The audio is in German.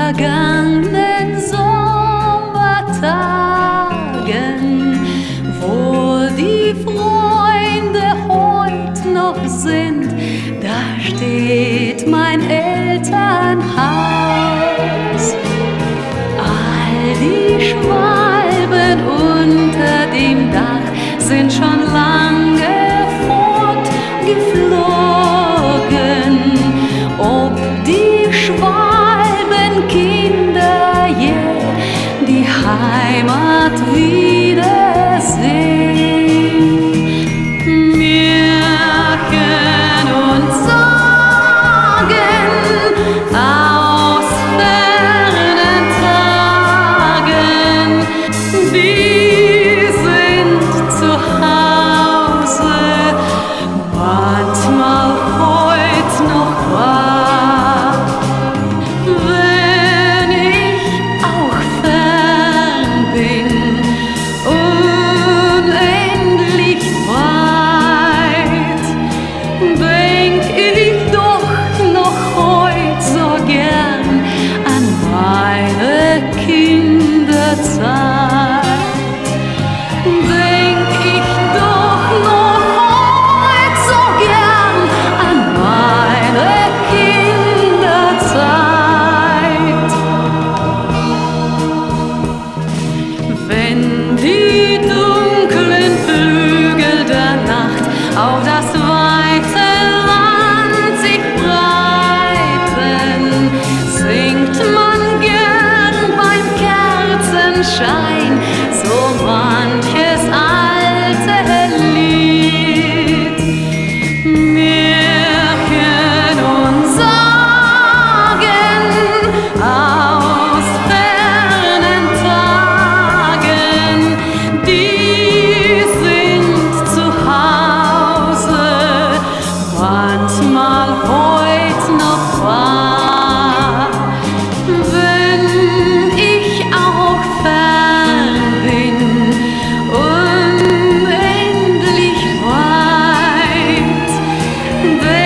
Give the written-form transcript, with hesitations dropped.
vergangenen Sommertagen, wo die Freunde heut noch sind, da steht mein Elternhaus. All die Schwalben unter dem Dach sind schon lange fortgeflogen. Ob die Schwalbenkinder je die Heimat wiedersehen? Märchen und Sagen aus fernen Tagen, die sind zu Hause manchmal heut noch wahr. Wenn ich auch fern bin, unendlich weit, denk ich doch noch heut so gern an meine Kinderzeit. Denk ich doch noch heut so gern an meine Kinderzeit. Wenn die dunklen Flügel der Nacht auf das weite Land sich breiten, singt man gern beim Kerzenschein so manches alte Lied. Märchen und Sagen aus fernen Tagen, die sind zu Hause manchmal heut noch wahr. Wenn ich auch fern bin, unendlich weit,